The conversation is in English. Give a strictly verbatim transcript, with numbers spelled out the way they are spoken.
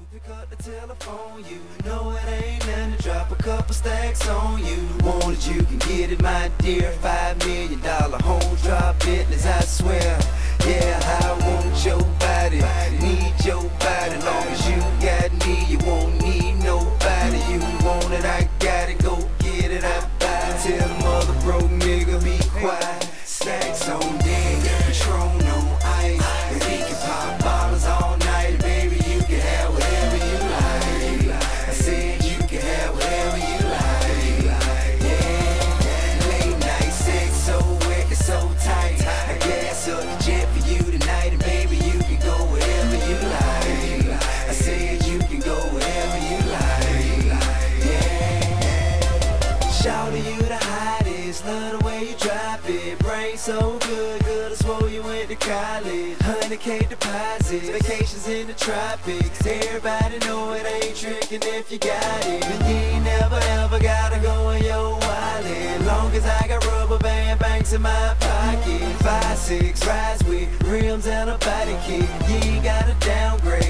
Pick up the telephone, you know it ain't nothing to drop a couple stacks on you. Want it, you can get it, my dear. Five million dollar home drop business, I swear. Yeah, I want your body, need your body. Long as you got me, you won't need nobody. You want it, I got it, go get it, I buy it. Tell mother broke nigga be quiet. Stacks on deck, Patron on ice, and we can pop bottles all night, baby. You can have whatever you like. I said you can have whatever you like. Yeah, late night sex so wet and so tight. I gas up the jet for you tonight, and baby you can go wherever you like. I said you can go wherever you like. Yeah, shawty, you the hottest, love the way you drop it. Brain so good, good I swore you went to college. one hundred K deposits, vacations in the tropics. Everybody know it ain't tricking if you got it. And you ain't never ever gotta go in your wallet. Long as I got rubber band banks in my pocket. Five, six rides with rims and a body kit. You ain't gotta downgrade.